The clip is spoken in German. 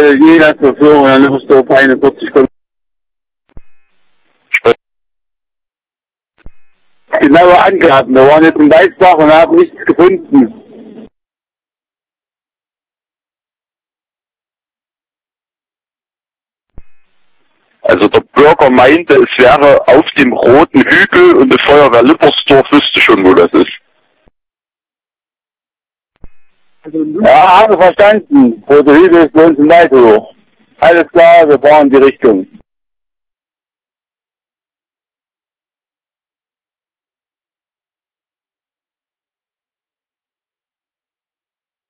je nach Verführung, dann musst du auf 41 kommen. Genaue Angaben, wir waren jetzt in Weißbach und haben nichts gefunden. Also der Bürger meinte, es wäre auf dem Roten Hügel und die Feuerwehr Lippersdorf wüsste schon, wo das ist. Ja, habe verstanden. Rote Hügel ist bei uns im Wald hoch. Alles klar, wir fahren in die Richtung.